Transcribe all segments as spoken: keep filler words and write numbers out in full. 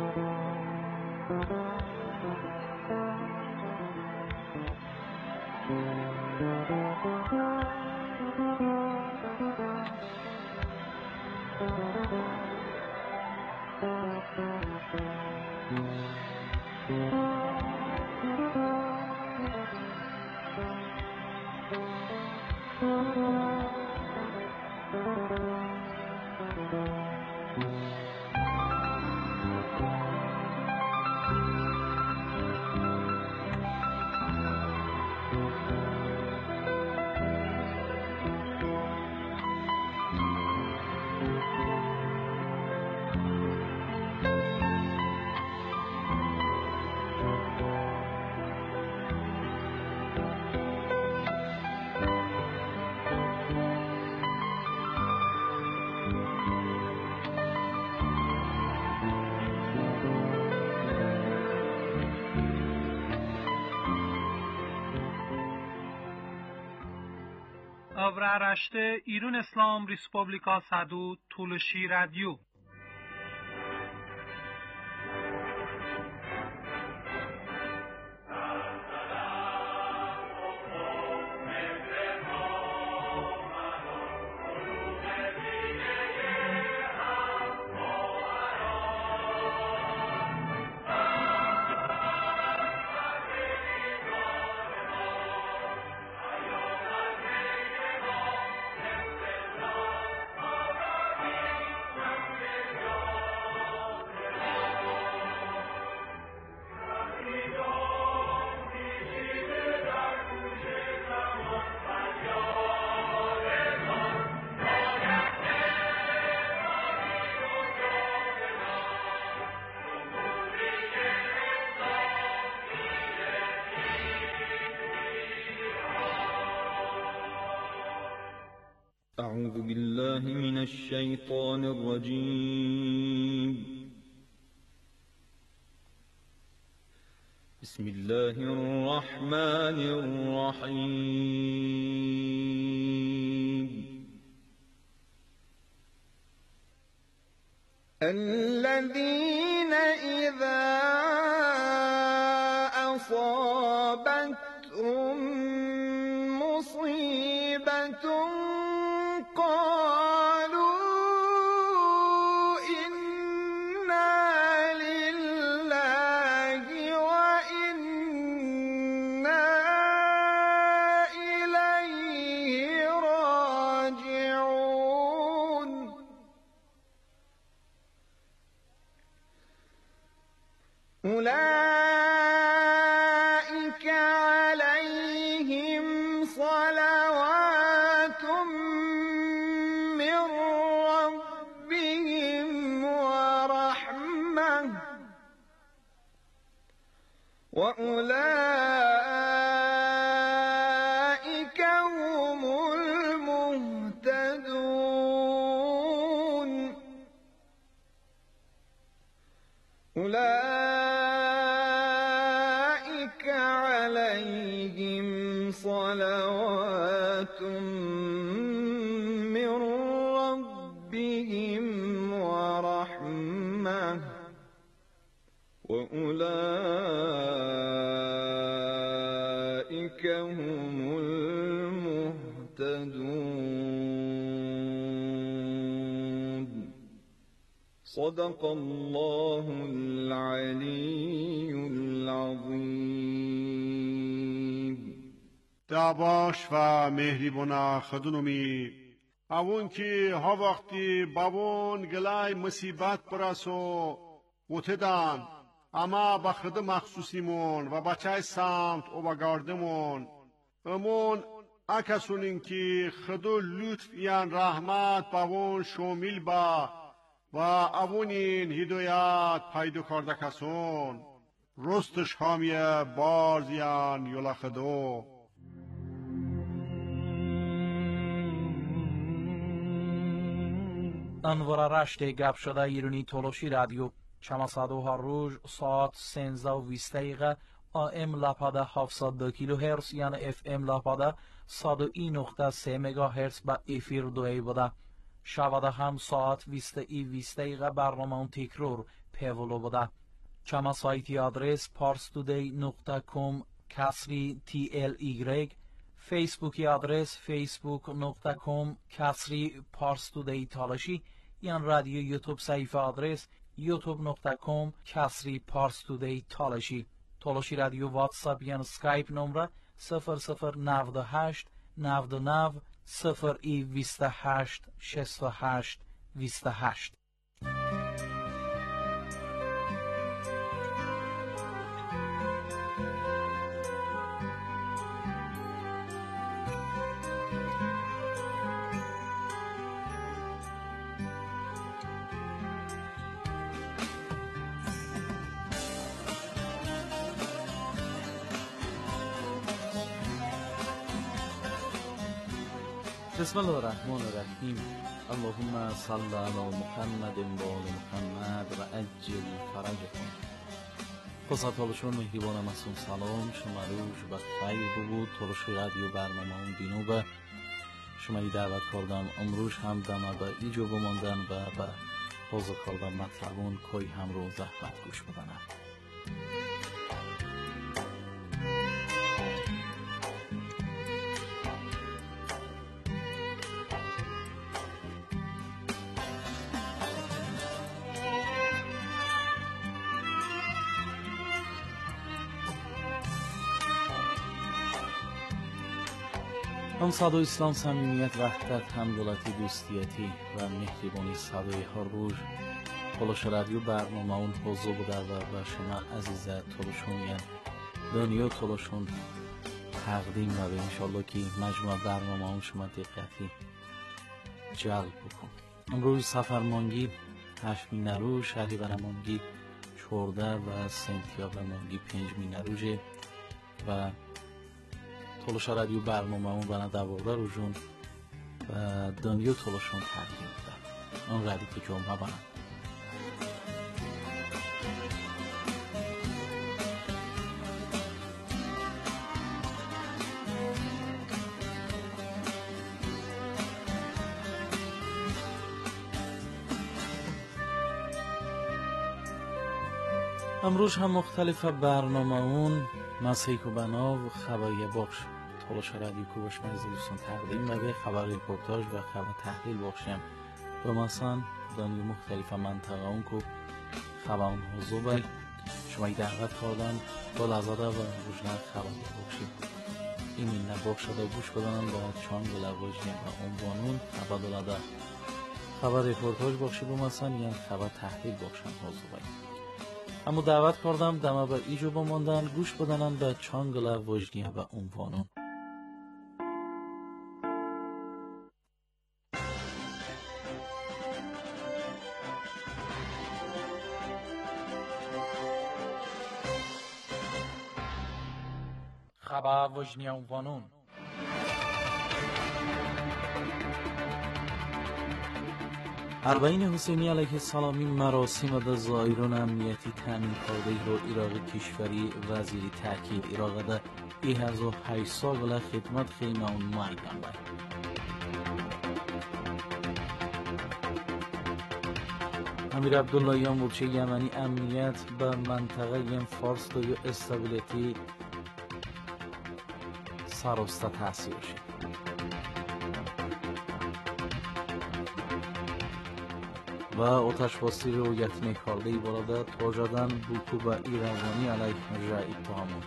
Avraaraşte İran İslam Respublika Sadu Tuluşi Radyo. أعوذ بالله من الشيطان الرجيم. بسم الله الرحمن الرحيم. الذين إذا أصابتهم مصيبة قالوا إنا لله وإنا إليه راجعون. أولئك عليهم صلوات من ربهم ورحمة وأولئك هم المهتدون. أولئك عليهم صلوات من ربهم ورحمة وأولئك هم المهتدون. صدق الله العلي العظيم. دعواش و مهریبونا خدونومی اون که ها وقتی بابون گلای مصیبت براسو وتدان اما بخد مخصوصیمون و بچای سامت و بگاردمون امون اکسونین که خدو لطف یان رحمت بابون شومیل با و اونین هدایت پیدا کرده کسون رستش هامیه بارزیان یولا خدو. انوار رشته گپ شده ایرانی تولوشی رادیو چماسادو هر روز ساعت سنزده و بیست دقیقه آم لپاده هفتصد و دو کیلو هرتز یعنی اف ام لپاده صد و یک نقطه سه مگا هرتز با افیر دوی بوده. شبده هم ساعت بیست ای بیست دقیقه برنامه تکرار پیولو بوده. چما سایتی آدرس parstoday نقطه com کسری تی ال ایگرگ، فیسبوکی آدرس facebook نقطه com کسری parstoday تالشی، یان رادیو یوتیوب صفحه آدرس یوتیوب نقطه com کسری parstoday تالشی. تالشی رادیو واتساپ یان سکایپ نمره صفر صفر نود و هشت نود و نه صفر ای بیست و هشت شصت و هشت بیست و هشت. بسم الله الرحمن الرحیم. اللهم صل علی محمد و آل محمد و عجل فرجهم. خصوصا تالشون مهربان مسئول سلام شما روش و خیر بود. تالش رادیو برنامه اون دینو به شما ای دعوت کردم امروز هم دمه به ایجو بماندن و به حوض کردم مطلبون کوی هم رو زحمت گوش بدنم. هم صدا اسلام، صمیمیت، وحدت، همدلتی، دوستیتی و مهربانی صدای هر روز تلاش رادیو برنامه اون حضور بوده و به شما عزیز تلاشون یعنی دنیا تلاشون تقدیم و به انشالله که مجموع برنامه اون شما دقتی جلب بکن. امروز سفرمانگی هشت می نروژ، شهریور مانگی چهارده و سنتیابر مانگی پنج می نروژه و تلاش رادیو برنامه اون بنا دوارده رو جون و دنیا تلاشون تقدیم بوده. اون ردیف جمعه بنا امروز هم مختلف برنامه اون مسیح و بنا و خبری بخش تلاش رادیو کو باش مزید دوستان تقدیم و خبر رپورتاج و خبر تحلیل بخشیم و مثلا دنیا مختلف منطقه اون کو خبر اون حضور بای شما ای دعوت کردن با لازاده و روشنه خبر بخشی این این نبخش شده گوش بدنم با چانگ و لواجیم و عنوانون خبر دلاده خبر رپورتاج بخشی با مثلا یعنی خبر تحلیل بخشم حضور بای. اما دعوت کردم دمه به ایجو بماندن گوش بدنن به چانگل وجنیه و عنوانون. خبر وجنیه عنوانون. اربعین حسینی علیه السلامی مراسم در زائران امنیتی تامین کرده رو عراق کشوری وزیری تاکید عراق ده ایهز و هشت سال خدمت خیمه اون مایدن باید. امیر عبدالله یان ورچه یمنی امنیت به منطقه یم فارس دو یا استابیلیتی سراسته تحصیل شد. و آتش باسی رویت میکارده ای براده تاجدن بوکو به ایروانی علیه رعی اتهامون.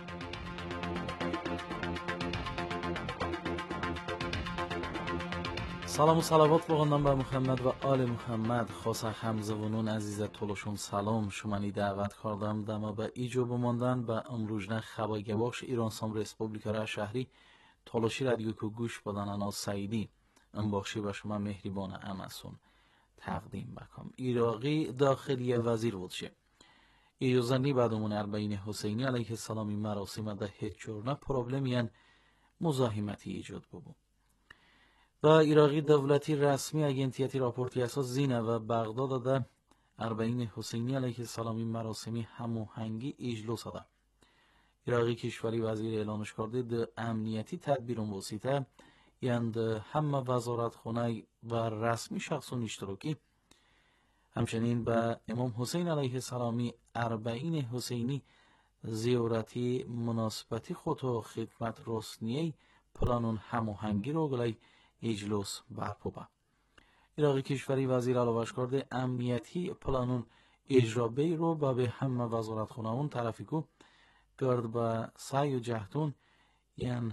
سلام و صلوات بخوندم به محمد و آل محمد. خاصه همزبانون عزیز تلاشون سلام شما نی دعوت کردم دما به ایجو بماندن به امروزنه خبای بخش ایران سام ریسپوبلیکا را شهری تلاشی رادیو که گوش بدن انا سعیدی ام بخشی به شما مهربان امسون تقدیم بکنم. عراقی داخلی وزیر بود شه ایوزنی بعدمون اربعین حسینی علیه السلامی مراسم ده هیچ جور نه پروبلمیان مزاحمتی ایجاد ببو و عراقی دولتی رسمی اگنتیتی راپورتی اساس زینه و بغداد ده اربعین حسینی علیه السلامی مراسمی هماهنگی اجلو ساده. عراقی کشوری وزیر اعلانش کرده ده امنیتی تدبیرون وسیطه یند همه وزارت خونه و رسمی شخصون اشتراکی همچنین به امام حسین علیه السلامی اربعین حسینی زیارتی مناسبتی خود و خدمت رسنیه پلانون هماهنگی رو گلای اجلس برپا با. ایراقی کشوری وزیر علاوش کرده امنیتی پلانون اجرابه رو با به همه وزارت خونهون طرفی کو گرد با سعی و جهتون یعنی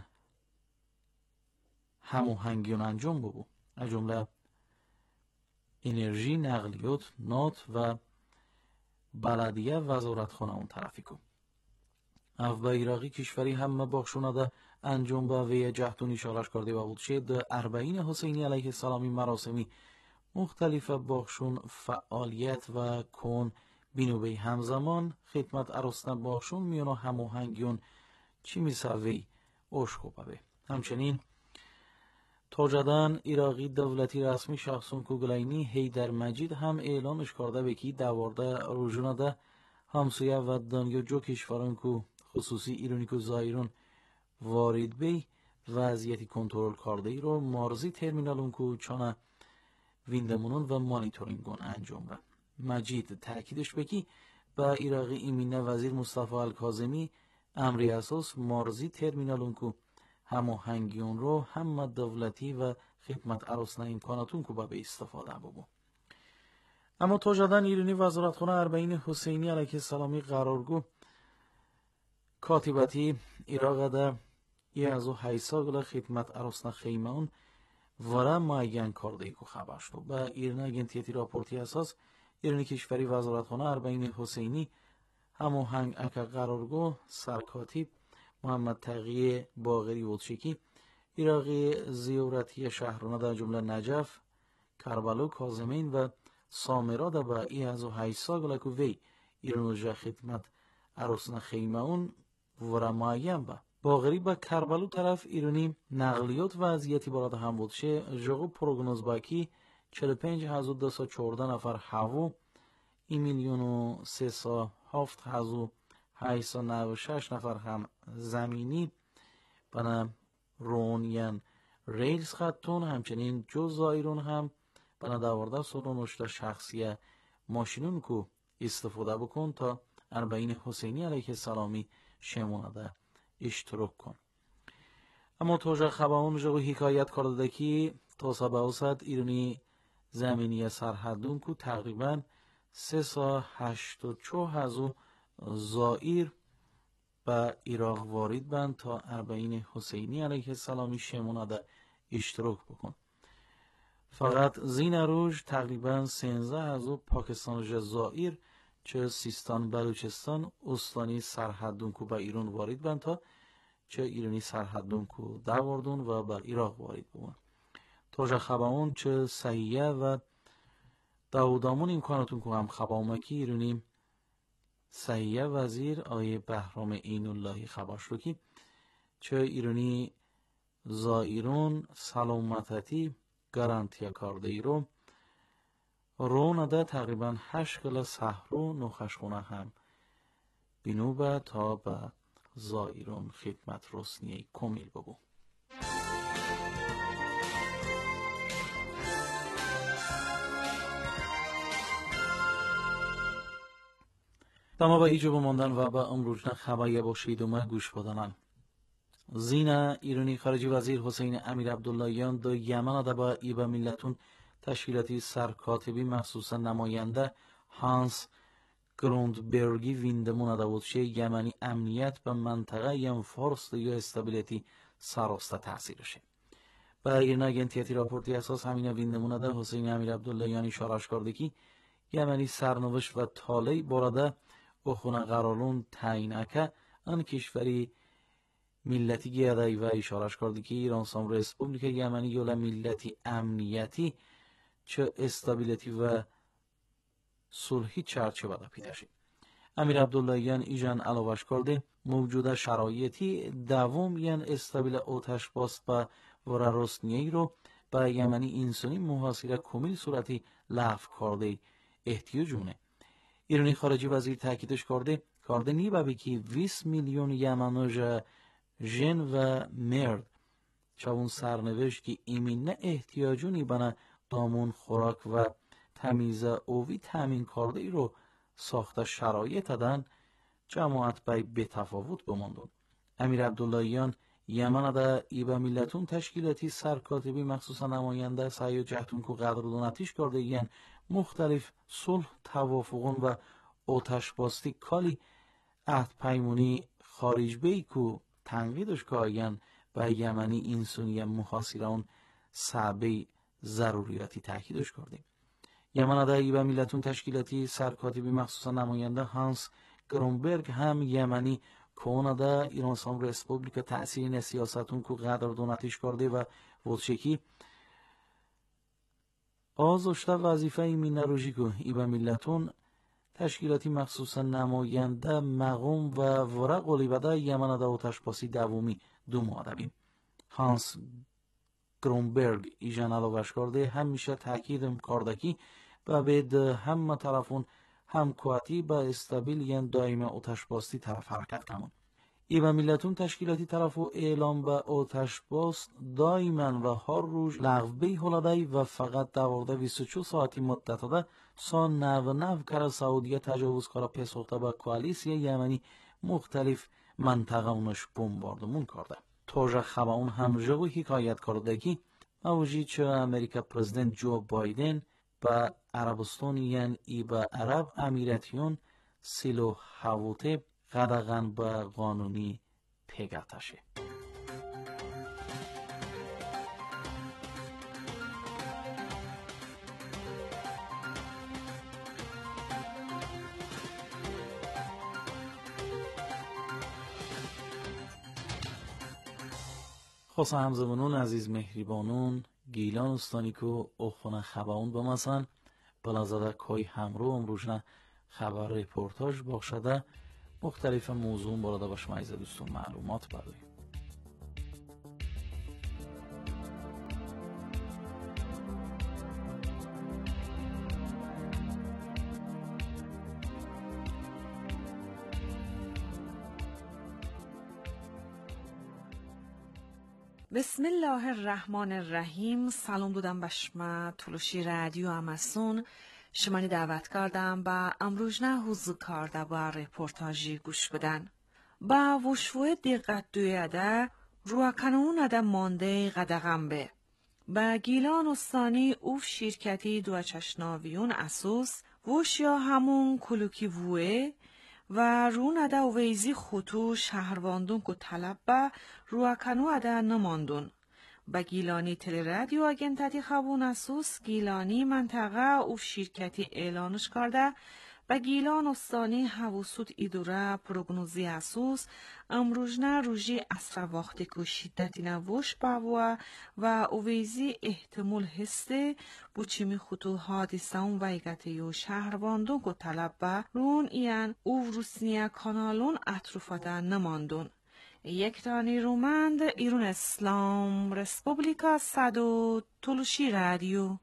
هماهنگیون انجام ببو از جمله انرژی، نقلیات، نات و بلدیه وزارت خونهون طرفی کو. اف با ایراقی کشوری همه بخشونه ده انجام با وی جهتون اشارش کرده و بود شد اربعین حسینی علیه السلامی مراسمی مختلف بخشون فعالیت و کن بینو بی همزمان خدمت ارستن بخشون میانو هماهنگیون چی میسوی اوش خوبه به. همچنین تاجدان ایراقی دولتی رسمی شخصون کوگلاینی هیدر مجید هم اعلانش کرده به کی دوارده روزونه ده همسویه و دنیا جو کشوران کو خصوصی ایرانی کو زایرون وارد بی وضعیتی کنترل کرده ای رو مارزی ترمینالون کو چانه ویندمونون و مانیتورینگون انجام را. مجید تاکیدش بکی با ایراقی ایمینه وزیر مصطفی الکاظمی امری اساس مارزی ترمینالون کو هماهنگیون رو هم دولتی و خدمت ارسنه امکاناتون کو به استفاده ببو. اما تا جدن ایرانی وزارت خونه اربعین حسینی علیه السلامی قرارگو کاتباتی ایراق ده یه از او حیثا گل خدمت ارسنه خیمون ورا معین کرده کو خبر شد. با ایران اگنتیتی راپورتی اساس ایرانی کشوری وزارت خونه اربعین حسینی هماهنگ اکا قرارگو سرکاتب محمد تقی باقری وودشکی ایراقی زیارتی شهرانه در جمله نجف، کربلا، کاظمین و سامرا در با ای از و حیثا گلکو وی ایران جا خدمت ارسنه خیمون ورا معین با. باقری با کربلا طرف ایرانی نقلیات وضعیتی برات هم بود شه جاگو پروگنوز باکی چهل و پنج هزار دویست و چهارده نفر هوا این میلیون و سیصد و هفت هزار و هشتصد و نود و شش نفر هم زمینی بنا رونین ریلز خطون همچنین جز زایرون هم بنا دوارده سال و نشته شخصی ماشینون کو استفاده بکن تا اربعین حسینی علیه السلامی شمونده اشتراک کن. اما توجه خبرون جو حکایت کرده که تا سبع اوسط ایرانی زمینی سرحدون کو تقریبا سیصد و هشتاد و چهار هزار زائر به عراق وارد بند تا اربعین حسینی علیه السلامی شمونده اشتراک بکن. فقط زین روز تقریبا سیزده هزار پاکستان زائر چه سیستان بلوچستان استانی سرحدون کو به ایران وارد بند تا چه ایرانی سرحدون کو دواردون و به عراق وارد بودن. توجه خبرون چه صحیحه و داودامون امکاناتون کو هم خبرمکی ایرانی صحیحه وزیر آیه بهرام عین اللهی خبر شد که چه ایرانی زائرون سلامتی گارانتیا کرده ای رو رونده تقریبا هشت کل سهرو نخشخونه هم بینوبه تا به زائرون خدمت رسنیه کمیل ببو. دما با ایجاب ماندن و با امروزنا خبری باشید و ما گوش بدانن. زینا ایرانی خارجی وزیر حسین امیر عبداللهیان دو یمن دا با ایبا ملتون تشکیلاتی سرکاتبی مخصوصا نماینده هانس گروندبرگی ویندمون دا بود شه یمنی امنیت به منطقه یم فارس یا استابیلیتی سراسته تاثیرشه. با ایران اگنتیتی راپورتی اساس همین ویندمون دا حسین امیر عبداللهیان اشارش کرده که یمنی سرنوشت و تالی براده و خونه قرارون تعیین اکه ان کشوری ملتی گیادایی و اشارش کرده که ایران سام رسپوبلیک یمنی یولا ملتی امنیتی چه استابیلیتی و صلحی چرچه بده پیداشی. امیر عبداللهیان ایجان علاوش کرده موجود شرایطی دوام یان استابیل آتش باست با ورا رسنیهی رو با یمنی انسانی محاصره کمیل صورتی لغو کرده احتیاجونه. ایرانی خارجی وزیر تاکیدش کرده کرده نی بابی که بیست میلیون یمنوژ جن و مرد چون سرنوشت که ایمین نه احتیاجونی بنا دامون خوراک و تمیز اوی تامین کرده ای رو ساخته شرایط دادن جماعت بای به تفاوت بماندون. امیر عبداللهیان یمن دا ایبا ملتون تشکیلاتی سرکاتبی مخصوصا نماینده سعی و جهتون که قدردانتیش کرده این مختلف صلح توافقون و آتش باستی کالی عهد پیمونی خارج بی که تنقیدش که و یمنی انسانی محاصرون صعبه ضروریاتی تاکیدش کردیم. یمن دا ایبا ملتون تشکیلاتی سرکاتبی مخصوصا نماینده هانس گرونبرگ هم یمنی کانادا ایران اسلامی رسپوبلیک تأثیر سیاستون که قدردانتیش کرده و وچکی آزوشته وظیفه مینروژی که ایبا ملتون تشکیلاتی مخصوصا نماینده مقام و ورق ولیبده یمن دا آتش باسی دومی دو مادبیم. هانس گرونبرگ ایجان علاوش کرده همیشه تاکید کرده که و بید همه طرفون همکواتی با استابیل ین دائم آتش باستی طرف حرکت کنن. ایبا ملتون تشکیلاتی طرف و اعلام با آتش باست دائما و هر روز لغو بی هلدای و فقط دوارده بیست و چهار ساعتی مدت ده سان نو نو کار سعودیه تجاوز کارا پسوخته با کوالیسیه یمنی مختلف منطقه اونش بمباردمون کرده. توجه خباون هم جو حکایت کرده که موجی چه امریکا پرزیدنت جو بایدن با عربستانیان ای با عرب امیراتیون سیلو حووته قدغن با قانونی پیگاتشه. خواست همزمانون عزیز مهریبانون گیلان استانی که اخوان خباون بمسن بلازده کای همرو امروزنه خبر رپورتاج باخشده مختلف موضوع بالاده باش مایزه دوستون معلومات برده. بسم الله الرحمن الرحیم. سلام دادم بشما تلوشی رادیو امسون شمانی دعوت کردم با امروزنه حضور کرده با رپورتاجی گوش بدن. با وشوه دقت دویده روکنون ده مانده قدغم به. با گیلان استانی اوف شرکتی دو چشناویون اسوس وش یا همون کلوکی ووه و رون اده ویزی خطو شهرواندون که طلب با روکنو اده نماندون. با گیلانی تل رادیو اگنتاتی خبون اسوس گیلانی منطقه او شرکتی اعلانش کرده با گیلان استانی حواسود ایدوره پروگنوزی اسوس امروزنه روژی اصر وقتی که شدتی نوش باوه و اویزی احتمال هسته بوچیمی خطو حادثه اون ویگتی و شهرواندون که طلب با رون این او روسنیه کانالون اطروفاده نماندون. یک تانی رومند ایران اسلام رسپوبلیکا صدو تلوشی رادیو.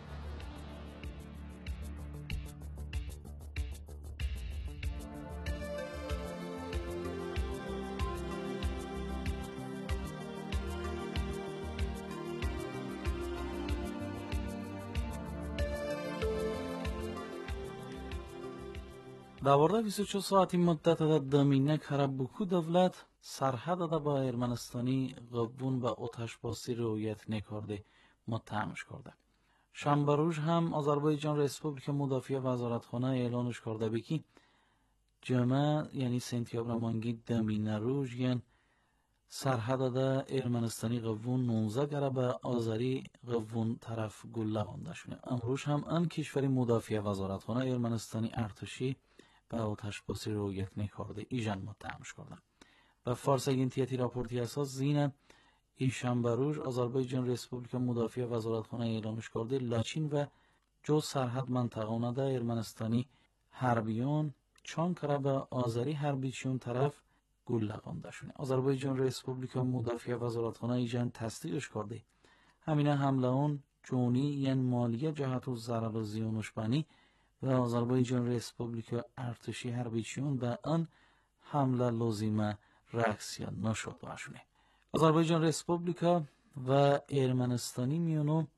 دوارده بیست و چهار ساعتی مدت ده دمینه کربوکو دولت سرحد ده با ارمنستانی قبون با آتش باسی رویت نکرده متهمش کرده. شنبه روز هم آذربایجان رسپوبلیک مدافع وزارتخانه اعلانش کرده بکی جمعه یعنی سنتیابر مانگی دمینه روز یعنی سرحد ده ارمنستانی قبون نوزده گره به آذری قبون طرف گله بانده شونه. امروز هم ان کشوری مدافع وزارتخانه ارمنستانی ارتشی به آتش باسی رویت نکرده ایجان متهمش کردن. و فارس اگنتیتی راپورتی اساس زینه ایشان بروج آذربایجان رسپوبلیک مدافع وزارتخانه اعلانش کرده لاچین و جو سرحد منطقه ده ارمنستانی حربیون چون کرده به آذری حربیچون طرف گل لگانده شونه. آذربایجان رسپوبلیک مدافع وزارتخانه ایجان تصدیقش کرده. همینه حمله اون جونی یعنی مالیه جهت و ضرر و زیانش بانی و آذربایجان رسپوبلیک ارتشی حربیچون به آن حمله لازمه رکسیان نشد باشونه. آذربایجان رسپوبلیک و ارمنستانی میونو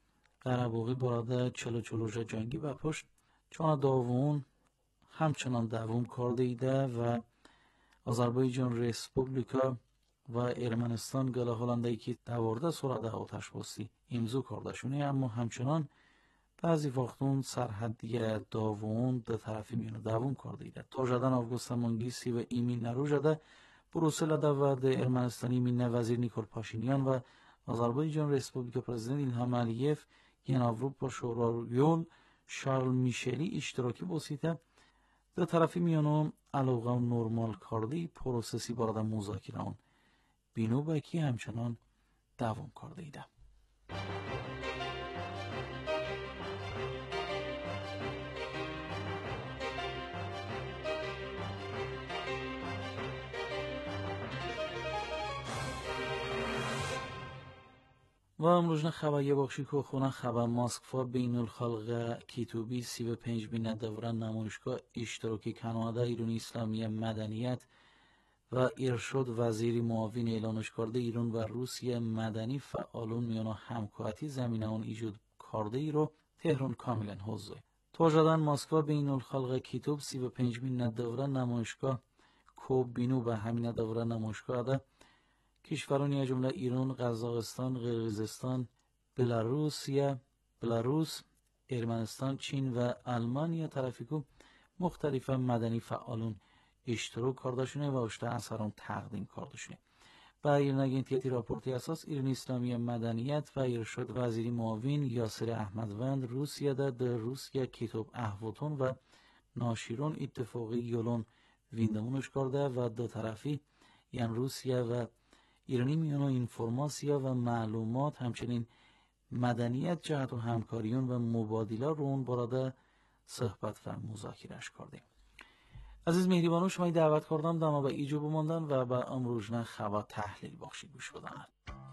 Qarabog'i borada چلو جنگی و پشت چون داوون همچنان دوام کرده ایده و آذربایجان ریسپوبلیکا و ارمنستان گله هلندایی که دوارده سرعت آتش بسی امضا کرده شونه، اما همچنان بعضی وقتون سرحدی داوون دو طرفی میانه دوام کرده ایده. تا جدن آوگوست مانگیسی و ایمین نرو جده بروسل ده و ده ارمنستانی مینه وزیر نیکول پاشینیان و آذربایجان ریسپوبلیکا پرزیدنت ایلهام علیف یان اروپا شورا یول شارل میشلی اشتراکی بسیده دو طرفی میانه علاقه و نرمال کرده پروسسی بارد مذاکره اون بینو بکی همچنان دوام کرده ایده. و امروز خبری بخشی که خونه خبر ماسکفا بین الخلق کیتوبی سی و پنج بین دوران نمایشگاه اشتراکی کانادا ایرانی اسلامی مدنیت و ارشاد وزیری معاون اعلانش کرده ایران و روسیه مدنی فعالون میان همکاری زمینه اون ایجاد کرده ای رو تهران کاملا حضور. تا جدن ماسکفا بین الخلق کیتوب سی و پنج بین دوران نمایشگاه کوب بینو به همین دوران نمایشگاه ده کشورانی از جمله ایران، قزاقستان، قرقیزستان، بلاروسیه، بلاروس، ارمنستان، چین و آلمانیا طرفی که مختلف مدنی فعالون اشتراک کرده شونه و اشته اثران تقدیم کرده شونه. با ایران تیتی راپورتی اساس ایران اسلامی مدنیت و ارشاد وزیری معاون یاسر احمدوند روسیه ده در روسیه کتاب احوتون و ناشیرون اتفاقی یولون ویندمونش کرده و دو طرفی یعنی روسیه و ایرانی میانو اینفورماسیا و معلومات همچنین مدنیت جهت و همکاریون و مبادله رو اون براده صحبت و مذاکرهش کرده. عزیز مهریبانو شما دعوت کردم دما به ایجو بماندن و به امروزنه خبر تحلیل بخشی گوش بدن.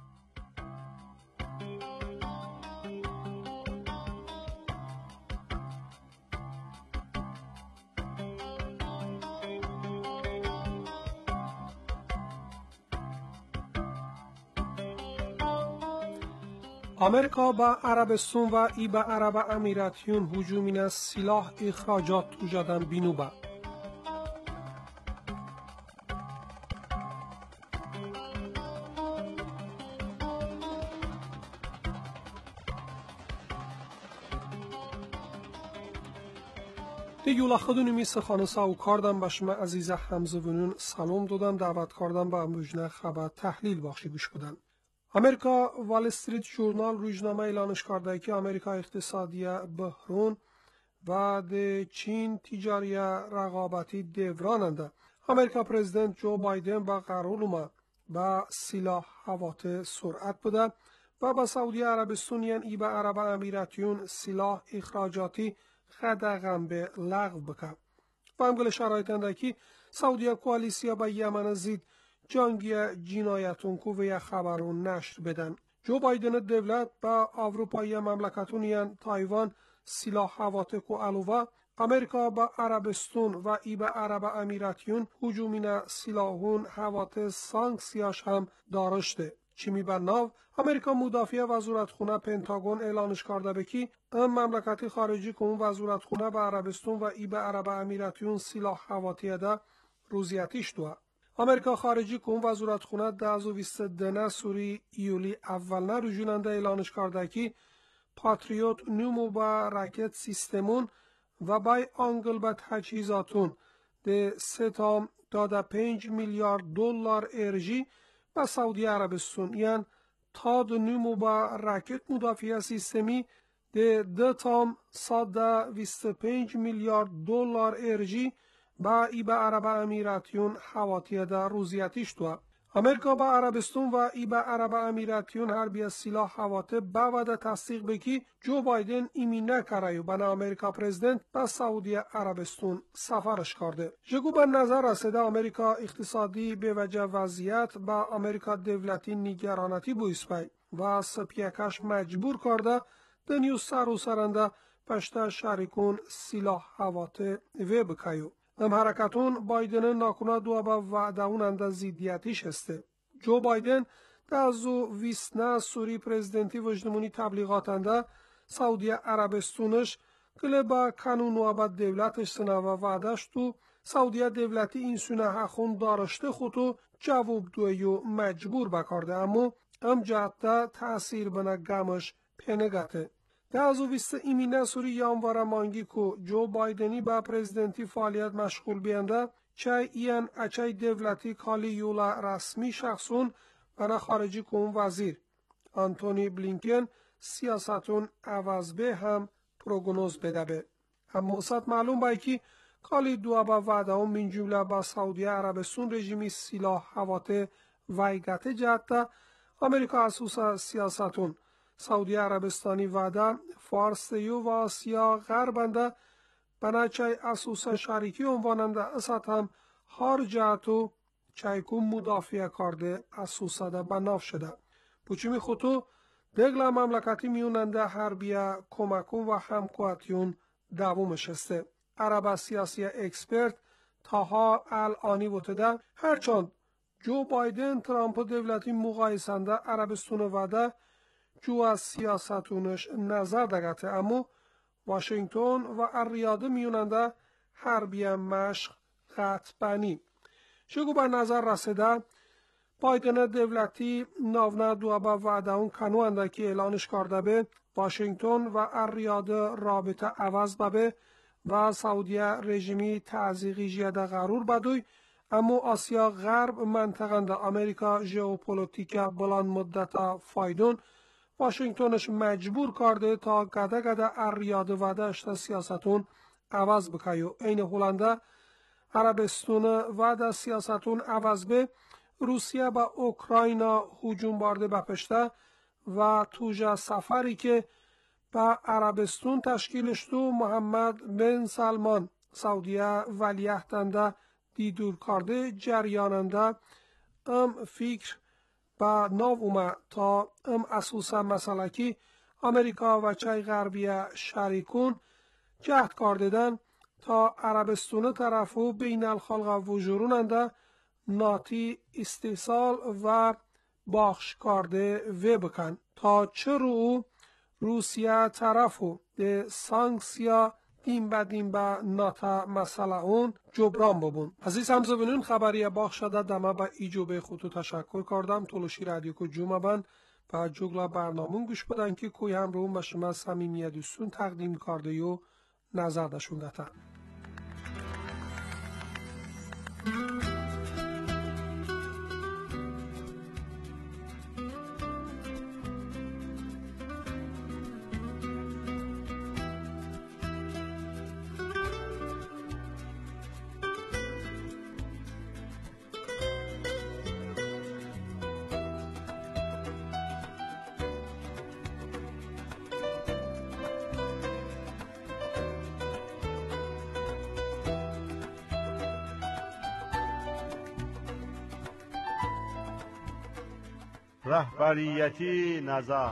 آمریکا به عربستان و ای به عرب امیراتیون هجومین از سلاح اخراجات توجدن بینوبه. دیگه خودونی میسه خانه ساو کردم به شما عزیز همزبونون سلام دادم دعوت کردم به امروزنه خبر تحلیل بخشی گوش بدن. امریکا وال استریت ژورنال روزنامه اعلانش کرده که امریکا اقتصادی بحران و د چین تجاری رقابتی دوراننده. امریکا پرزیدنت جو بایدن با قرارلوما با سلاح هوات سرعت بده و با سعودی عربستان یعنی به عرب امیراتیون سلاح اخراجاتی خدغم به لغو بکن. و همگل شرایطنده که سعودی کوالیسیا با یمن زید جنگی جنایتون کو و خبرون نشر بدن. جو بایدن دولت با اروپایی مملکتون یعنی تایوان سلاح هوات کو علوه امریکا با عربستان و ای به عرب امیراتیون هجومین سلاحون هوات سانکسیاش هم دارشته. چیمی بناو امریکا مدافع وزارتخونه پنتاگون اعلانش کرده بکی ام مملکتی خارجی که اون وزارتخونه به عربستان و ای به عرب امیراتیون سلاح هواتی ده روزیتیش دوه. امریکا خارجی که اون وزارتخونه ده از و بیست دنه سوری ایولی اول نه رجوننده اعلانش کرده که پاتریوت نومو با راکت سیستمون و بای آنگل به تجهیزاتون ده سه تام داده پنج میلیارد دلار ارژی و سعودی عربستان یعنی تا دو نومو با راکت مدافع سیستمی ده ده تام ساده ویست پنج میلیارد دلار ارژی با ای به عرب امیراتیون حواتی ده روزیتیش دو. امریکا با عربستان و ای به عرب امیراتیون هر بیا سلاح حواته باوده تصدیق بکی جو بایدن ایمی نکره و بنا امریکا پرزیدنت با سعودی عربستان سفرش کرده. جگو به نظر رسیده امریکا اقتصادی به وجه وضعیت با امریکا دولتی نگرانتی بویس بای و سپیکش مجبور کرده دنیو سر و سرنده پشت شریکون سلاح حواته و بکیو. ام حرکتون بایدن ناکونا دو با وعدهون انده زیدیتیش هسته. جو بایدن دازو ویسنا سوری پرزیدنتی وجدمونی تبلیغات انده Saudiya Arabiston'uş gıleba kanunu abad devletиш sınava vadaştu, Saudiya devleti insüne haxun darıştı xutu cavub duyu mecbur bakardı amu ام جهتا تأثیر بنا گمش پنگته. ده از اویسته ایمینه سوری یانوارا مانگی کو جو بایدنی با پرزیدنتی فعالیت مشغول بینده چه این اچه دولتی کالی یولا رسمی شخصون بنا خارجی کن وزیر. آنتونی بلینکن سیاستون عوض به هم پروگنوز بده به. هم موسط معلوم بای که کالی دو با وعده هم من جمله با سعودیه عربستون رژیمی سلاح هواته ویگت جهتا امریکا اساسا سیاستون سعودی عربستانی وعده فارسیو و آسیا غربنده بناچه اساسا شریکی عنواننده اسات هم هر جهتو چایکو مدافع کرده اساسا ده بناف شده. بچمی خطو دگل مملکتی میوننده حربیه کمکون و همکواتیون دوام شسته. عرب سیاسی اکسپرت تاها الانی بوده هرچند جو بایدن ترامپ دولتی مقایسنده عربستون وعده جو از سیاستونش نظر دگته اما واشنگتن و الریاده میوننده حربیه مشق قطبانی شگو بر نظر رسیده بایدن دولتی ناونه دو با وعده اون کنوانده که اعلانش کرده به واشنگتن و الریاده رابطه عوض ببه و سعودیه رژیمی تعزیقی جیده غرور بدوی اما آسیا غرب منطقه امریکا ژئوپلیتیک بلند مدت فایدون واشنگتنش مجبور کرده تا گده گده الریاده وعدهش تا سیاستون عوض بکیو این هولنده عربستون وعده سیاستون عوض به روسیه با اوکراینا هجوم بارده بپشته و توجه سفری که با عربستون تشکیلش تو محمد بن سلمان سعودیه ولیعهدنده دیدور کرده جریاننده ام فکر با نو اومه تا ام اساسا مسئله که امریکا و چای غربیه شریکون جهد کردن تا عربستون طرفو بین الخلق وجوروننده ناتی استحصال و باخش کرده و بکن تا چه رو روسیه طرفو ده سانکسیا دیم با دیم با ناتا مسئله اون جبران ببون. عزیز همزبانان خبری باخ شده دمه با ایجوبه خودتو تشکر کردم. تولوشی رادیو کو جمعه بند و جگلا برنامون گوش بدن که کوی هم رو با شما صمیمیت دوستون تقدیم کرده و نظر داشون داده. رهبریتی نظر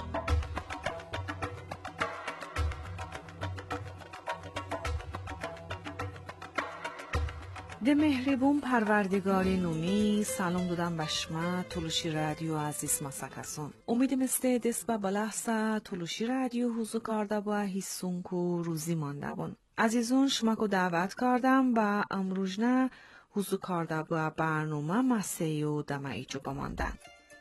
ده مهربون پروردگاری نومی سلام دادم بشما تولوشی رادیو عزیز مسکسون امیدم استه دست با بلحصه تولوشی رادیو حضور کرده با حسون کو روزی مانده بون عزیزون شما کو دعوت کردم و امروزنه حضور کرده با برنامه مسیو دمایی جو بماندن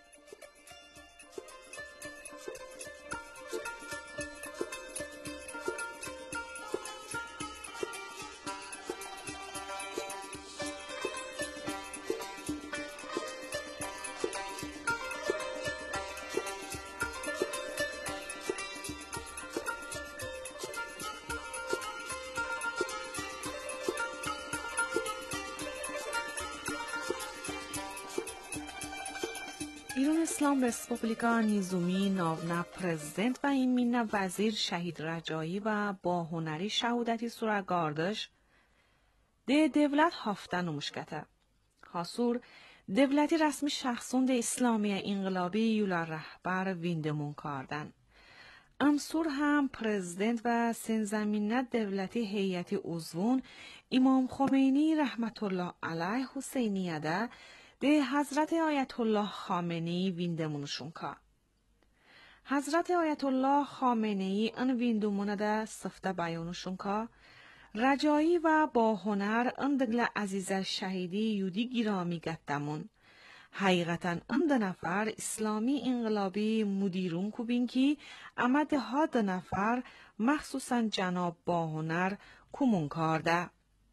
ایران اسلام رسپوبلیکا نیزومی ناونا پرزیدنت و این مینه وزیر شهید رجایی و با هنری شهودتی سوره گاردش ده دولت هفته نموشکته. خاصور دولتی رسمی شخصون ده اسلامی انقلابی یولا رهبر ویندمون کردن. امسور هم پرزیدنت و سنزمینت دولتی هیئتی عضوون امام خمینی رحمت الله علیه حسینیه ده ده حضرت آیت الله خامنه‌ای ویندمونشون که حضرت آیت الله خامنه ای ان ویندومونه ده سفته بیانشون که رجایی و با هنر اندگل عزیز شهیدی یودی گیرامی گتمون. حقیقتا اند نفر اسلامی انقلابی مدیرون کوبین که اما ده ها ده نفر مخصوصا جناب با هنر کمون کارده.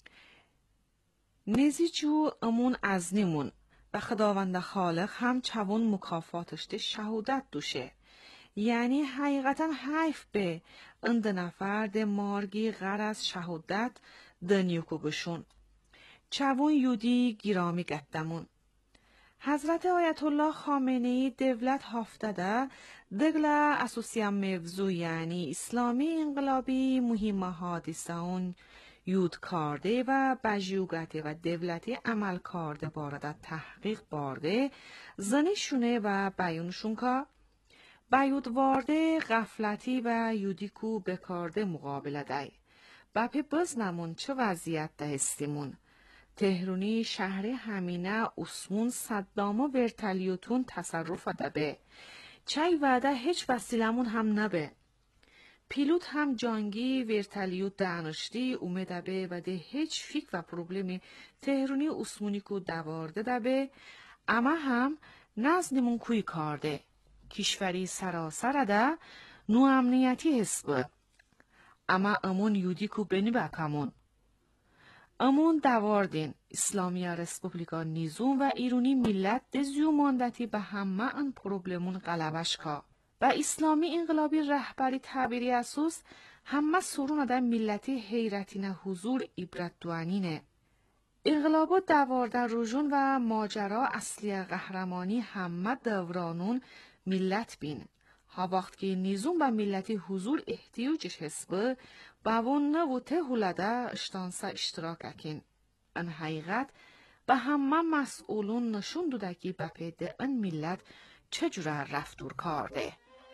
نزی جو امون از نیمون و خداوند خالق هم چوون مکافاتشت شهودت دوشه. یعنی حقیقتا حیف به اند نفر ده مارگی غرض شهودت دنیوکو بشون. چوون یودی گیرامی گتمون. حضرت آیت الله خامنه ای دولت هافتده دگل اسوسیام موضوع یعنی اسلامی انقلابی مهم حادثه اون یود کرده و بجیوگته و دولتی عمل کرده بارده تحقیق بارده زنشونه و بیونشون که بیود وارده غفلتی و یودیکو بکارده مقابله دای. بپی بز نمون چه وضعیت ده استیمون. تهرونی شهر همینه اسمون صدامو ورتلیوتون تصرف ده به. چای وعده هیچ وسیلمون هم نبه. پیلوت هم جانگی ورتلیوت دانشتی اومده به و ده هیچ فکر و پروبلمی تهرونی اسمونی کو دوارده ده به. اما هم نزدیمون کوی کارده. کشوری سراسر ده نو امنیتی حسبه. اما امون یودی کو بنی بکمون. امون دواردین اسلامیا رسپوبلیکا نیزون و ایرونی ملت دزیو ماندتی به همه ان پروبلمون غلبش کا. و اسلامی انقلابی رهبری تعبیری اسوس همه سرون ده ملتی حیرتین حضور عبرت دوانینه. انقلابو دوارده روژون و ماجرا اصلی قهرمانی همه دورانون ملت بین. ها وقت که نیزون به ملتی حضور احتیاجش حسبه باون نوته هلده اشتانسا اشتراک اکین. ان حقیقت به همه مسئولون نشون دوده که به پیده ان ملت چجوره رفتور کرده.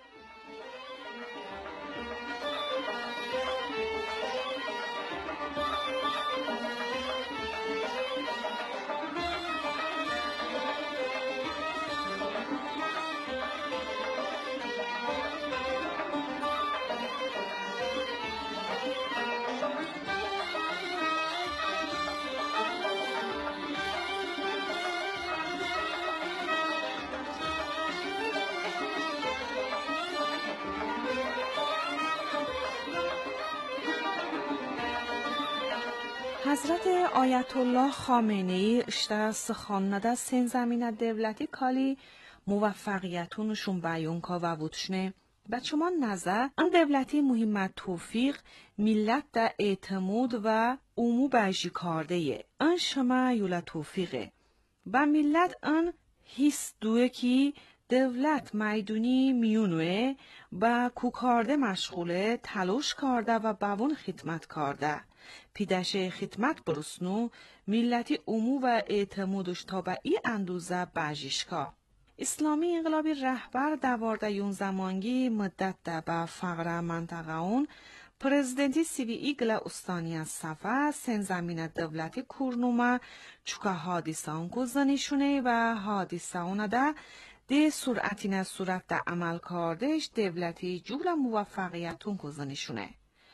حضرت آیت الله خامنه ای اشته سخانده سن زمین دولتی کالی موفقیتونشون بیان کا و بودشنه. بچه ما نظر ان دولتی مهمت توفیق ملت در اعتماد و امو بجی کرده یه. ان شما یولا توفیقه. با ملت ان حس دوه کی دولت میدونی میونوه با کوکارده مشغوله تلاش کرده و باون خدمت کرده. پیدشه خدمت برسنو ملتی امو و اعتمادش تا به ای اندوزه بجیشکا. اسلامی انقلابی رهبر دوارده یون زمانگی مدت ده به فقر منطقه اون پرزیدنتی سیوی ایگل استانی از صفحه سن زمین دولتی کورنومه چوکه حادثه اون گذانیشونه و حادثه اون ده ده سرعتین صورت ده عمل کردش دولتی جول موفقیتون گذانیشونه.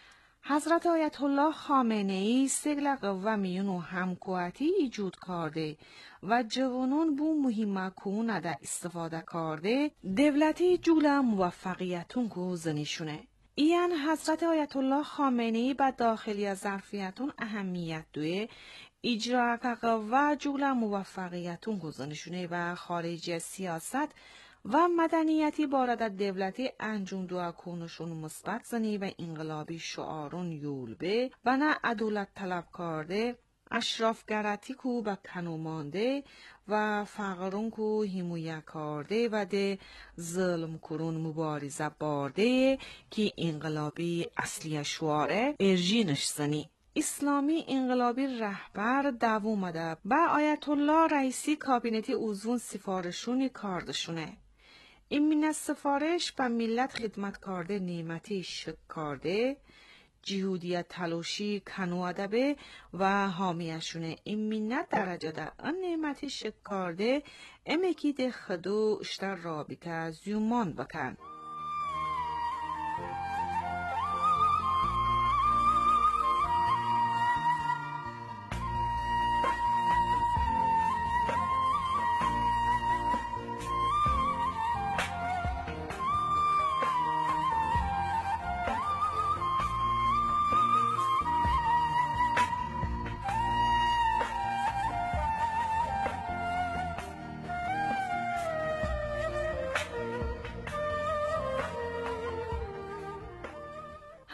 حضرت آیت الله خامنه ای سگل قوه میون و همکواتی ایجود کرده و جوانون بو مهمه کونه ده استفاده کرده دولتی جول موفقیتون گذانیشونه. این حضرت آیت الله خامنه ای به داخلی ظرفیتون اهمیت دوه اجرا قوه جول موفقیتون گذانیشونه و خارجی سیاست و مدنیتی بارد دولتی انجام دعا کنشون مثبت زنی و انقلابی شعارون یول به و نه عدالت طلب کرده اشرافگرتی کو به کنو مانده و فقرون کو حمایت کرده و ده ظلم کرون مبارزه بارده که انقلابی اصلی شعاره ارژینش زنی. اسلامی انقلابی رهبر دوومده با آیت الله رئیسی کابینتی عضوون سفارشونی کاردشونه. این من سفارش به ملت خدمت کرده نعمتی شک کرده جهودیت تلاشی کنو ادبه و حامیشونه. این منت درجه ده ان نعمتی شک کرده امکی ده خدو اشتر رابطه زیومان بکن.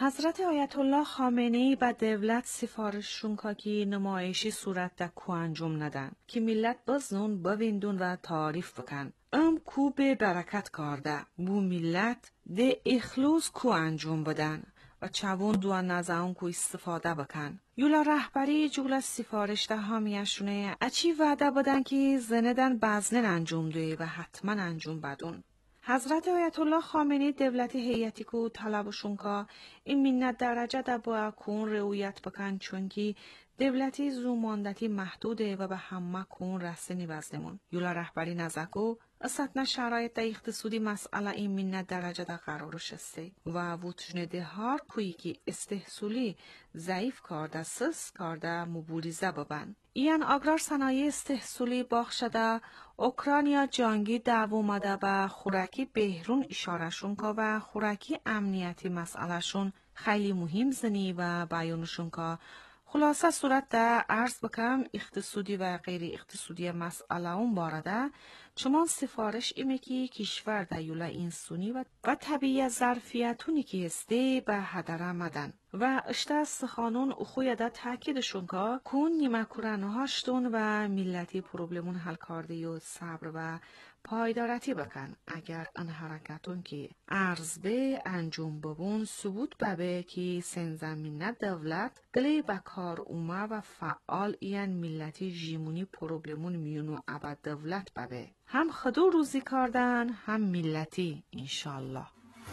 حضرت آیت الله خامنه‌ای به دولت سفارششون که نمایشی صورت در کو انجام ندن که ملت بزنون بویندون و تعریف بکن. ام کو به برکت کارده بو ملت ده اخلوص کو انجام بدن و چوون دوان نزاون کو استفاده بکن. یولا رهبری جولا سفارش ده هامیشونه اچی وعده بدن که زندن بزنن انجام دوی و حتما انجام بدون. حضرت آیت الله خامنه‌ای دولت هیئتی کو طلبشون که این منت درجه ده با کون رویت بکن چون که دولتی زوماندتی محدوده و به همه کون رسته نیوزدمون. یولا رهبری نزکو اصلا شرایط ده اقتصادی مسئله این منت درجه ده قرارش استه و وطنده هار کویی که استحصولی ضعیف کرده سس کرده مبارزه ببن. این آگرار صنایع استحصولی باخشده اوکراینیا جنگی دعوا اومده به خوراکی بهرون اشارهشون که و خوراکی امنیتی مسئلهشون خیلی مهم زنی و بیانشون که خلاصه صورت ده عرض بکم اقتصادی و غیر اقتصادی مسئله اون بارده چمان سفارش ایمه که کشور ده یولا انسانی و, و طبیعی ظرفیتونی که استه به هدر مدن و اشته سخانون اخوی ده تاکیدشون که کون نیمه کرانه هاشتون و ملتی پروبلمون حل کرده و صبر و پایدارتی بکن. اگر ان حرکتون که عرض به انجام ببون ثبوت ببه که سنزمین دولت گلی بکار اومه و فعال این ملتی جیمونی پروبلمون میونو ابد دولت ببه هم خدو روزی کردن هم ملتی انشالله.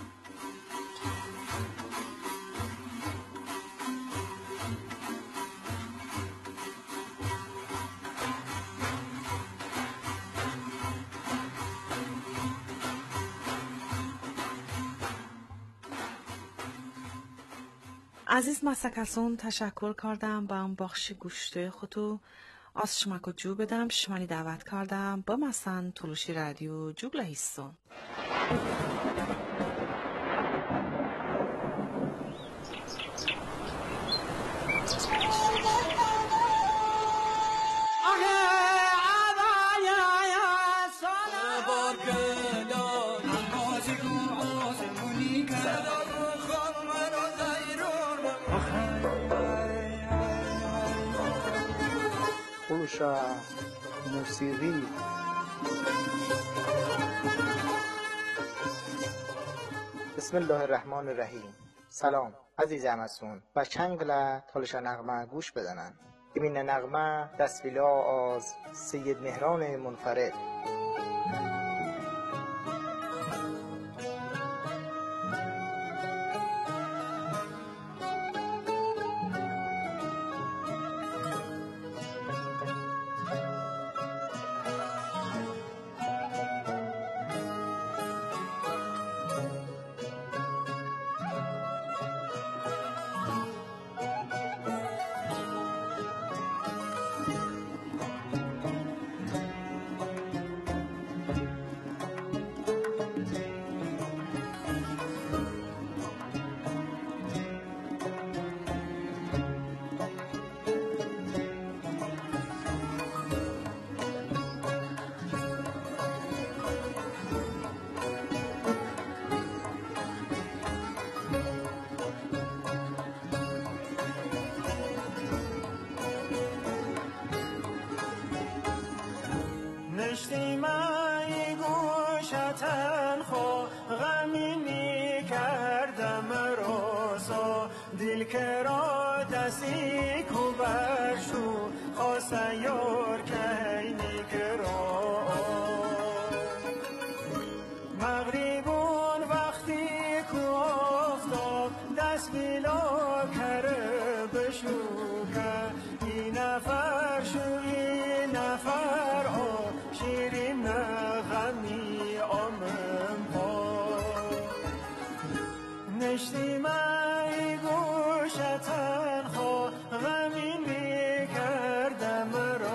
عزیز مسکسون تشکر کردم با اون بخش گوشت خودو از شما که جو بدم شمانی دعوت کردم با مثلا تلوشی رادیو جوگله هستون. موسیقی بسم الله الرحمن الرحیم. سلام عزیز همسون و چنگل تالش نغمه گوش بدنن. امین نغمه دستویلا از سید مهران منفرد. نشتیمای گوشتن خو غمی می کردم روزا دل کرا دستی کو برشو خواست یور کینی کرا مغربون وقتی کو افتاد دست بلا کره بشو که این نفر شو این نفر ها شیرین نغمی آمن پا نشتیمای گوشتن خو غمی می کردم را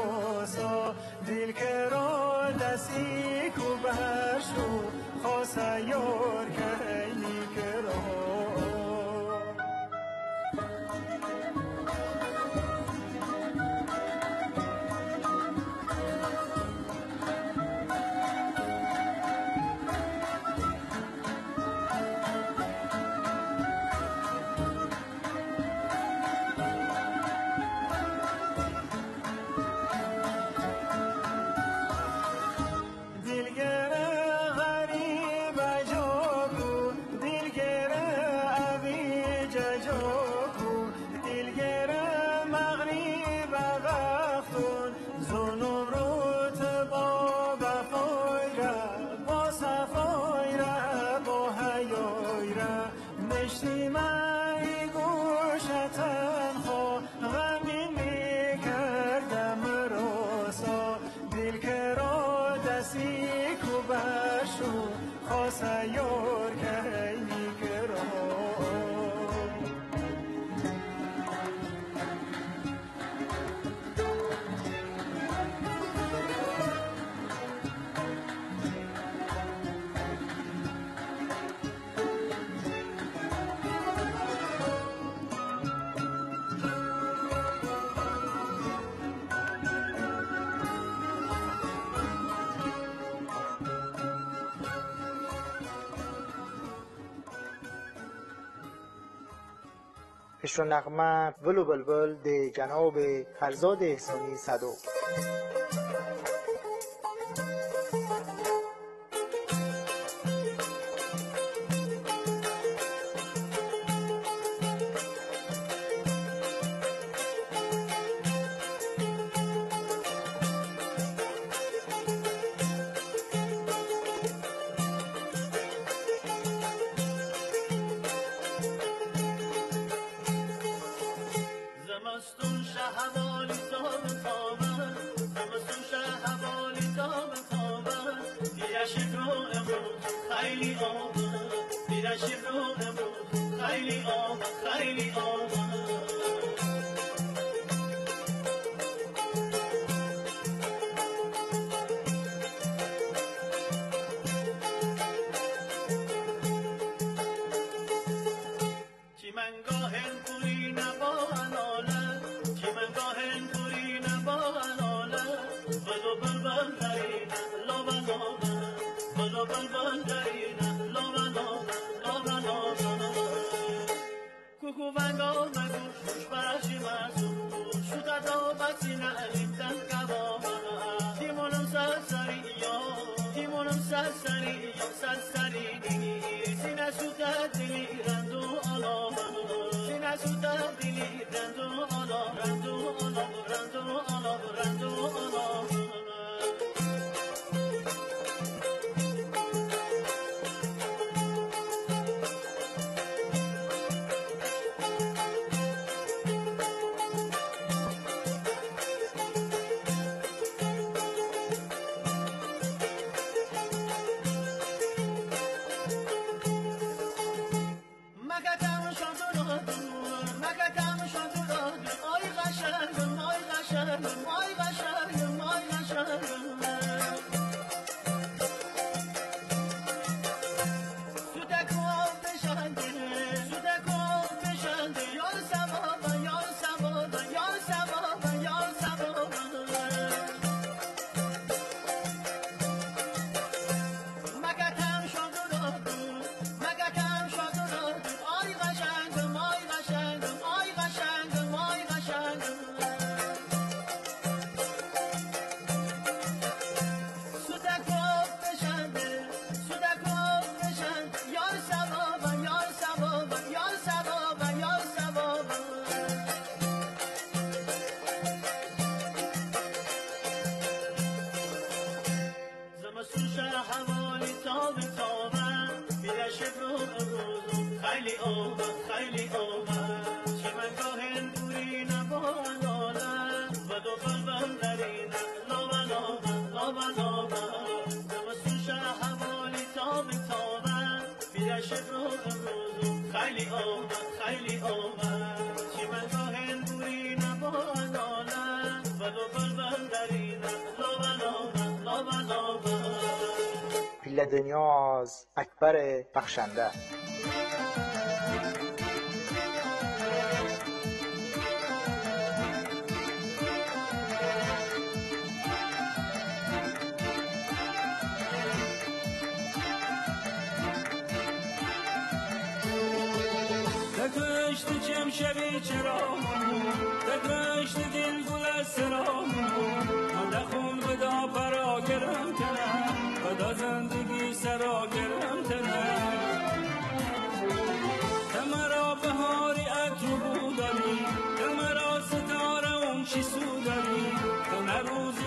زنورت با وفای را با صفای را با حیای را نشتی مای گوشتن خو غمی میکردم روسا دل که را دستی کو برشو خواسته یار که میکرم پشت و نغمه ول و بلبل ده جناب فرزاد احسانی صدوق. پیله دنیاز اکبر بخشنده. دکشت چم شبی چرا دکشت دل گل سرا من دخون بدا پرا گرم کنم بدا زندگی سرا گرم کنم تمرا بهاری عطر بودنی تمرا ستاره اون چی سودنی تو نروزی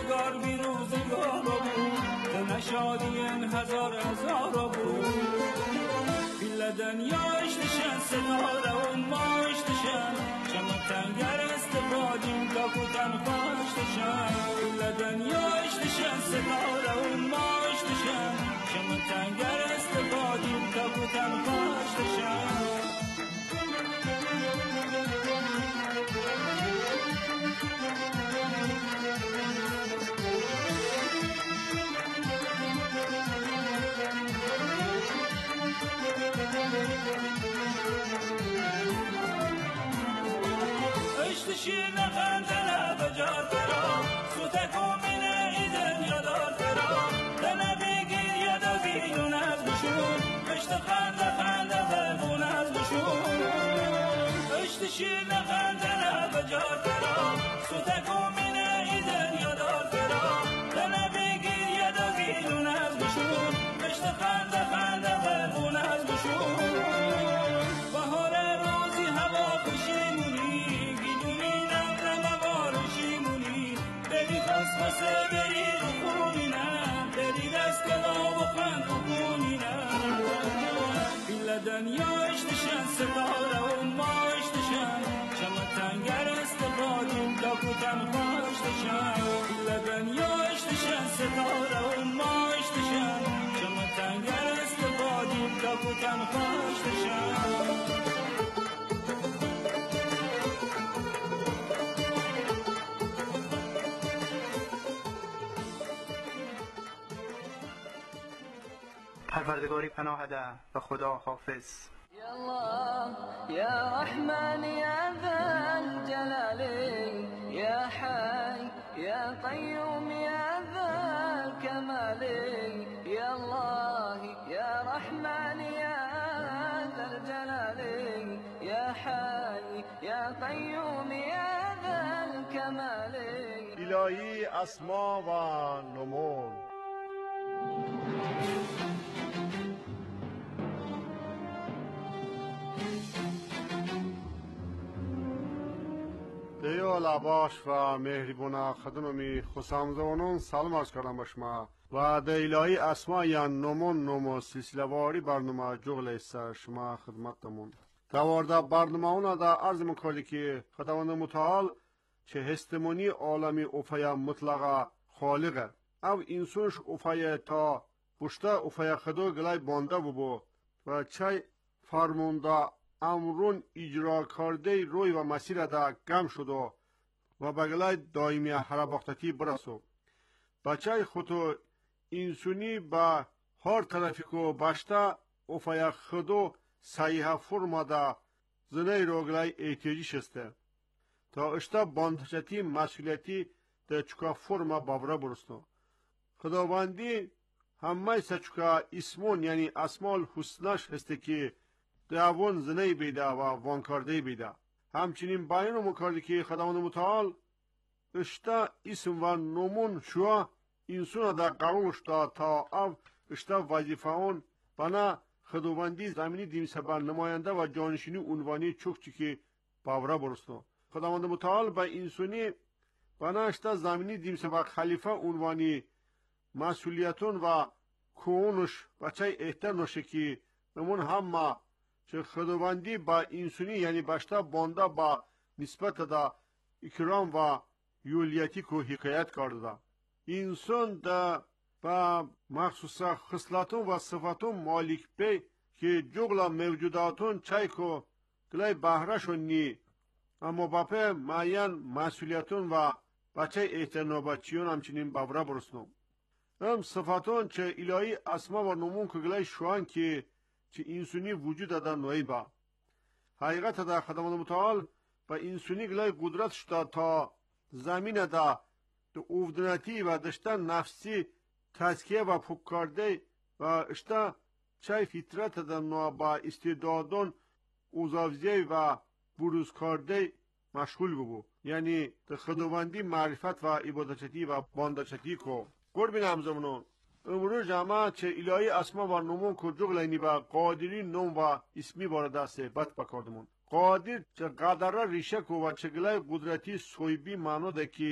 روزگار بود ده نشادی این هزار هزار بود بیل دنیاش نشن ستاره و ماش نشن شما تنگر استفادیم تا کتن خوش نشن بیل دنیاش نشن ستاره و ماش نشن شما تنگر استفادیم تا کتن خوش نشن شیر نخندنه به جار فرام سوته کومینه ایدن یادار فرام دنه بگیر یادا بیرون از بشون اشت خنده خنده بگون از بشون اشت شیر نخندنه به جار فرام سوته کومینه ایدن یادار فرام دنه بگیر یادا بیرون از بشون اشت خنده خنده بگون از بشون بهار روزی هوا خوشیمونی واسه بری رو خونینم بری دست کلا و خند و خونینم بیل دنیاش نشن ستاره و ماش نشن شما تنگر استفادیم تا کتن خوش نشن بیل دنیاش نشن ستاره و ماش نشن شما تنگر استفادیم تا کتن خوش نشن پروردگاری پناه ده و خدا حافظ. يا الله يا رحمن يا ذا الجلال يا حي يا قيوم يا ذا الكمال يا الله يا رحمن يا ذا الجلال يا حي يا قيوم يا ذا الكمال الهی اسما و نمون. دیو لباش و مهربونا خدممی خسامزوانون سلام عرض کردم با شما و ده الهی اسما یا نمون نمو سلسله واری برنامه جغل ایسا شما خدمتمون دوارده برنامه اونا دا عرض مکردی که خداوند متعال چه هستمونی عالمی افای مطلقه خالقه او انسونش افای تا پشتا افای خدو گلای بانده ببو و چه فرمونده امرون اجرا کرده روی و مسیر دا گم شد و بگلای دائمی حرباختتی برسو بچه خودو انسونی با هر طرفی که باشتا افای خودو صحیح فرما دا زنه روگلای احتیاجی شسته تا اشتا باندچتی مسئولیتی دا چکا فرما بابره برستو خداوندی همه سچکا اسمون یعنی اسمال حسنش هسته که دوان زنه بیده و وانکارده بیده همچنین بیان مکرده که خداوند متعال اشتا اسم و نمون شوا انسان دا قرارش دا تا او اشتا وظیفه اون بنا خداوندی زمینی دیم سبر نماینده و جانشینی عنوانی چوکچی که باوره برستو خداوند متعال با انسانی بنا اشتا زمینی دیم سبر خلیفه عنوانی مسئولیتون و کونش بچه احتر نوشه که نمون همه چه خداوندی با انسانی یعنی باشتا بانده با نسبت دا اکرام و یولیتی کو حکایت کرده انسان دا با مخصوص خصلتون و صفاتون مالک بی که جغلا موجوداتون چای کو گلای بهرهشون نی اما باپه معین مسئولیتون و بچه احترنوبتچیون همچنین باوره برسنم هم صفاتون چه الهی اسما و نمون که گلای شوان که چه انسانی وجود داده نوعی با حقیقت دا خداوند متعال با انسانی گلای قدرت شده تا زمین دا دو اوفدناتی و دشتن نفسی تزکیه و پوک کرده و اشتا چای فطرت دا نوع با استعدادون اوزاوزیه و بروز کرده مشغول ببو یعنی دا خداوندی معرفت و عبادتی و باندچتی کو قربین همزمونون امروز جمعه چه الهی اسما و نمون که جغلینی با قادری نم و اسمی بارده صحبت بکردمون قادر چه قدره ریشه کو و چه گلای قدرتی سویبی معنو ده که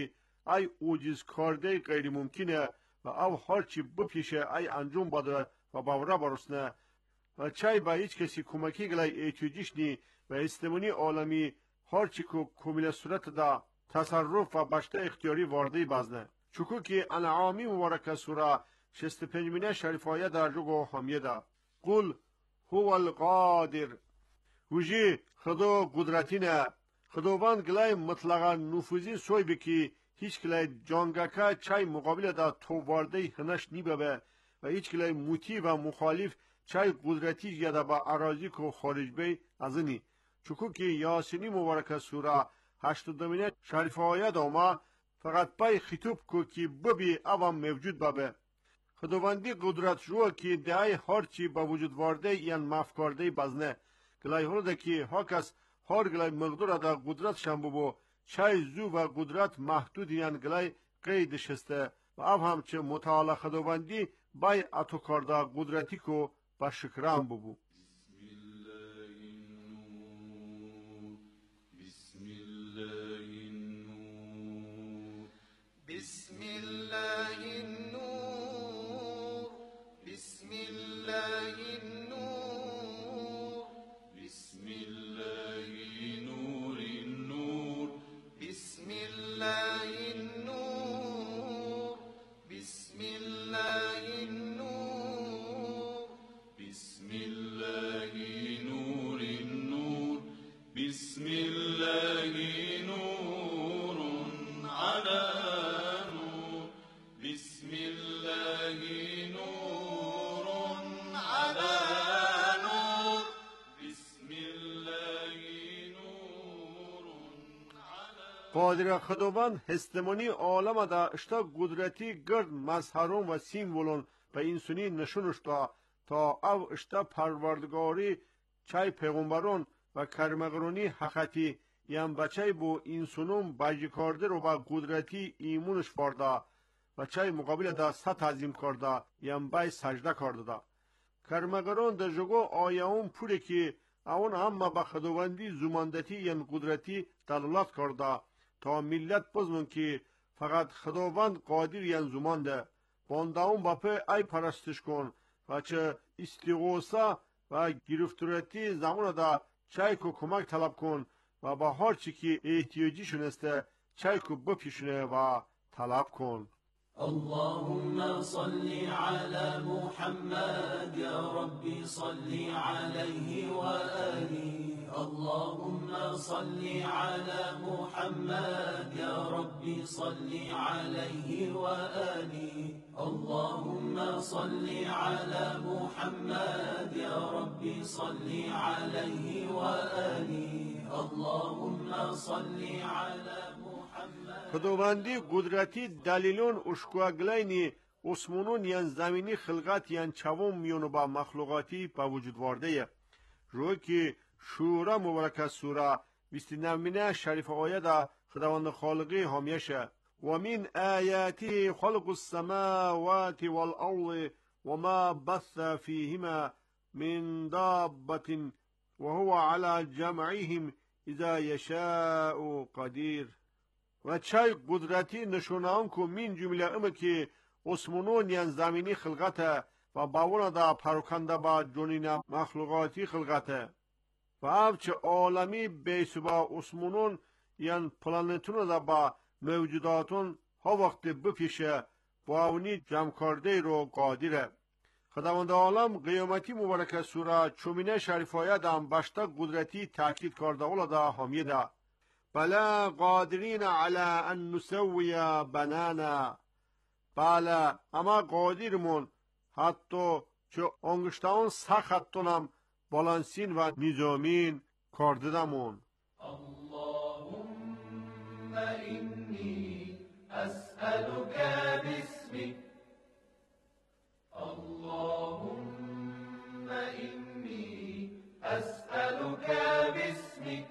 ای اوجیز کرده غیر ممکنه و او هرچی بپیشه ای انجام بده و باوره برسنه و چای با هیچ کسی کمکی گلای ایتیوجیش نی و استمانی عالمی هرچی که کمیل صورت دا تصرف و بشته اختیاری وارده بازنه چکو که انعامی مبارک سوره شست پنجمینه شریفایه در جگو حامیه دا قل هو القادر وجی خدا قدرتی نه خداوند گلای مطلقا نفوذی سوی بکی هیچ گلای جانگکه چای مقابل دا تو وارده هنش نی ببه و هیچ گلای موتی و مخالف چای قدرتی یا با اراضی کو خارج بی از نی چکو که یاسینی مبارک سوره هشتادمینه شریف آیه ما فقط پای خطوب کو که ببی اوام موجود ببه خداوندی قدرت شو که دعای هرچی با وجود وارده یان مف کرده بزنه گلای هر که هاکس هر گلای مقدور دا قدرت شن ببو چای زو و قدرت محدود یان گلای قید شسته و او هم چه متعال خداوندی بای اتو کرده قدرتی کو با شکران ببو بسم الله النور بسم الله النور بسم الله نور النور بسم الله النور بسم الله النور بسم الله نور النور بسم الله نور على بسم الله نور على نور بسم الله نور على قادر خداوند هستمانی عالم دا اشتا قدرتی گرد مظهرون و سیمولون به انسانی نشونش دا تا او اشتا پروردگاری چای پیغمبرون و کرمغرونی حقیقی یم بچه بو انسانون باجی کرده رو با قدرتی ایمونش بارده و چای مقابل دا ست عظیم کرده یم بای سجده کرده دا کرمگران در جگو آیهون پوله که اون هم با خداوندی زماندتی یم قدرتی دلالت کرده تا ملت بزمون که فقط خداوند قادر یم زمانده بانده اون باپه ای پرستش کن و چه استیغوصه و گرفتورتی زمان دا چای کو کمک طلب کن و با هر چی که احتیاجی شنسته چای کو بپیشنه و طلب کن اللهم صل على محمد يا ربي صل عليه وآله اللهم صل على محمد يا ربي صل عليه وآله اللهم صل على محمد يا ربي صل عليه وآله اللهم صل على خداوندی قدرتی دلیلون اشکوگلینی اسمونون یان زمینی خلقت یان چوم میونو با مخلوقاتی با وجود وارده روی که شورا مبارک سوره بیست و نومینه شریف آیه دا خداوند خالقی حامیشه و من آیاته خلق السماوات والارض وما بث فيهما من دابة وهو على جمعهم اذا يشاء قدير و چای قدرتی نشونان کو من جمله امه که اسمونون یان زمینی خلقته و باونه دا پروکنده با جنین مخلوقاتی خلقته و او چه عالمی بیسبا اسمونون یان پلانتون دا با موجوداتون ها وقت بپیشه با اونی جمع کرده رو قادره خداوند عالم قیامتی مبارک سوره چومینه شریفایه دام بشتا قدرتی تاکید کرده اولا دا حامیه دا بلا قادرین علی ان نسوی بنانا بله اما قادرمون حتی چه انگشتان سختونم بالانسین و نظامین کرددمون اللهم اینی اسألك باسمك اللهم اینی اسألك باسمك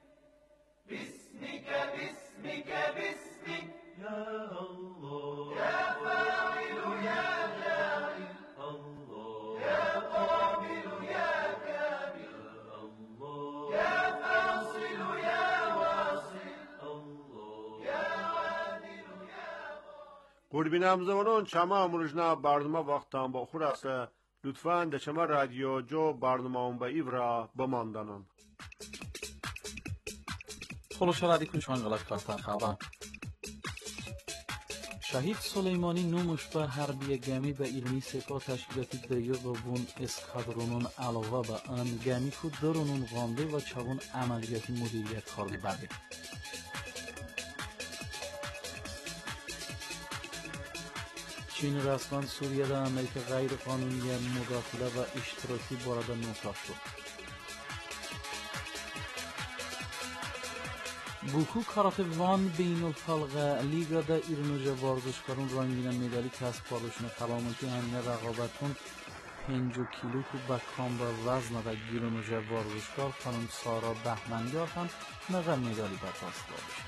باسمك باسمك باسمك يا الله يا فاعل يا فاعل الله يا قابل يا كامل الله يا فاصل يا واصل الله يا عادل بینم زمانون چما امروزنا برنامه وقتان با خور است. لطفاً در چما رادیو جو برنامه اون به ایورا بماندنون. خلوش رادی کنچوان غلط کارتا خوابا. شهید سلیمانی نومش بر حربی گمی به ایرانی سپاه تشکیلاتی دیو و بون اسکادرونون علاوه به آن گمی که درونون غامده و چوان عملیاتی مدیریت کار برده. چین رسما سوریه در امریکا غیر قانونی مداخله و اشتراکی وارد نوتا شد. بوکو کاراته وان بین الفلقه لیگا در ایرانوژه ورزشکاران رنگین مدالی کسب کردن کلامتی همین رقابتون پنج کیلو تو با کام و وزن در ایرانوژه ورزشکار خانم سارا بهمنیار هم نقل مدالی به دست آورد.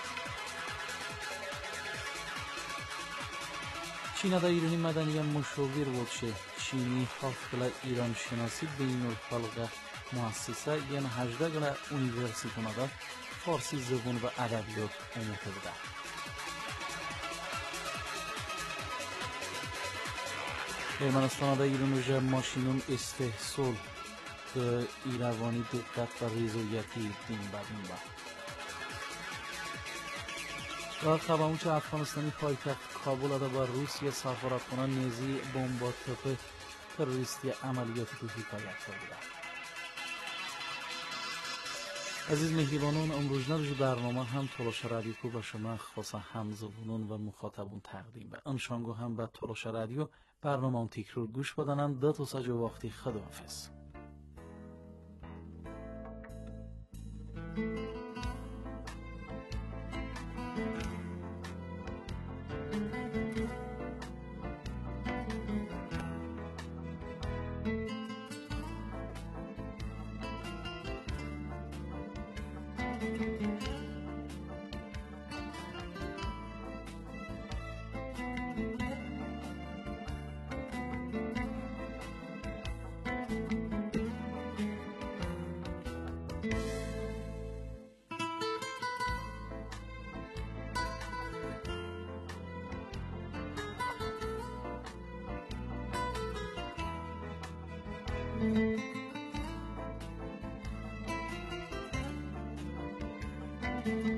چین در ایرانی مدنی مشاور بود شه چینی حافظه ایران شناسی بین الفلقه مؤسسه یعنی هجده گله اونیورسیته نده فارسی زبان و ادبیات آموخته بوده. ارمنستان در ایرانوژه ماشینون استحصال به ایروانی دقت و ریزویتی دین بدین با. و خبرمون چه افغانستانی پایتخت کابل ده با روسیه سفارتخانه نزی بمب توپ تروریستی عملیات تو حکایت کرده. عزیز مهربانان امروز نرجو برنامه هم تلاش رادیو کو به شما خاصا همزبونان و مخاطبون تقدیم به انشانگو هم به تلاش رادیو برنامه اون تکرار گوش بدنم دو تا سجو وقتی خداحافظ. Thank you.